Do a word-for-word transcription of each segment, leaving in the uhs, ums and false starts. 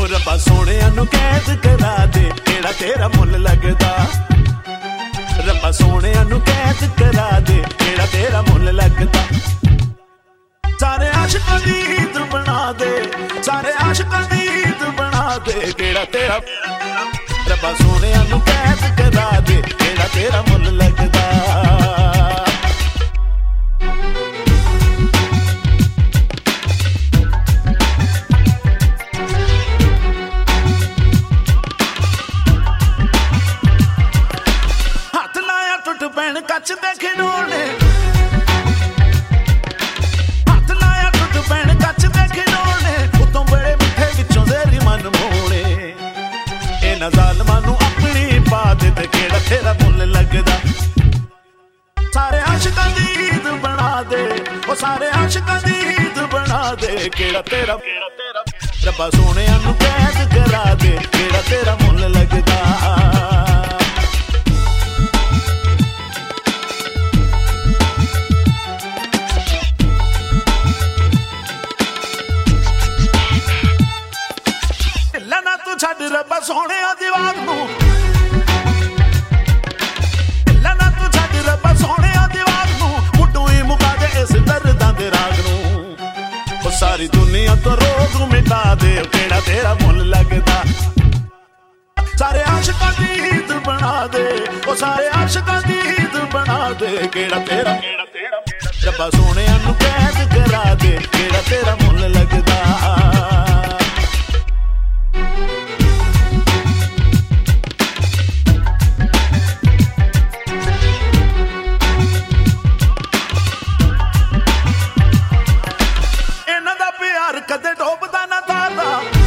रब्बा सोहणिया नू कैद करा दे केड़ा तेरा मुल लगदा। रब्बा सोहणिया नू कैद करा दे केड़ा तेरा मुल लगदा। सारे आशिकां दी ईद बना दे, सारे आशिकां दी ईद बना दे केड़ा तेरा। रब्बा सोहणिया नू कैद करा दे केड़ा तेरा मुल लगदा। कच दे खिडौने हाथ लाया टुट पैण कच दे खिडौने उतों बड़े मिठे विचों तेरी मन मोने। इन्हां ज़ालमां नू अपनी पा दे ते केड़ा तेरा मुल लगदा। सारे आशिकां दी ईद बना दे ओ सारे आशिकां दी ईद बना दे केड़ा तेरा। रब्बा सोहणिया नू कैद करा दे केड़ा तेरा मुल लगदा। छड़ रब्बा सोहणिया दीवार नू ला ना तू छड़ रब्बा सोहणिया दीवार नू मुड्डों ही मुका दे इस दर्दां दे राग नू। ओ सारी दुनिया तो रोग मिटा दे केड़ा तेरा मुल लगदा। सारे आशिकां दी ईद बना दे ओ सारे आशिकां दी ईद बना दे केड़ा तेरा। रब्बा सोहणिया नू कैद करा दे केड़ा तेरा मुल लगदा। कदे डोबदा ना तारदा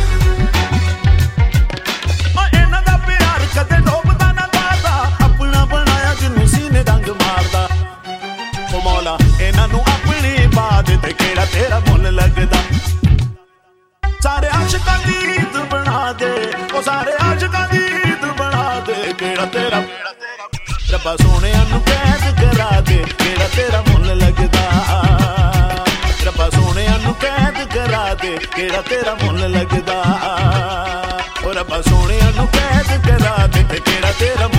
इन्हां दा प्यार कदे डोबदा ना तारदा। अपना बनाया जिन्नू सीने डंग मारदा। ओ मौला इन्हां नू अपनी पा दे ते केड़ा तेरा मुल लगदा। सारे आशिकां दी ईद बना दे ओ सारे आशिकां दी ईद बना दे केड़ा तेरा। रब्बा सोहणिया नू कैद करा दे केड़ा तेरा मुल लगदा। रब्बा सोहणिया नू कैद करा दे केड़ा तेरा मुल लगदा। ओ रब्बा सोहणिया नू कैद करा दे ते केड़ा तेरा